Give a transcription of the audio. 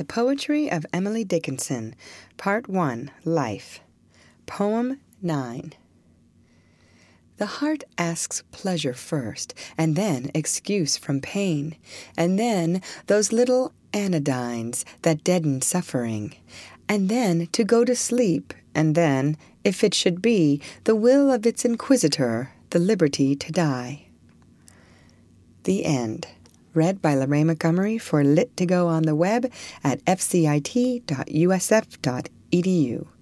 The Poetry of Emily Dickinson, Part 1, Life. Poem 9. The heart asks pleasure first, and then excuse from pain, and then those little anodynes that deaden suffering, and then to go to sleep, and then, if it should be, the will of its inquisitor, the liberty to die. The End. Read by Lorraine Montgomery for Lit2Go on the web at fcit.usf.edu.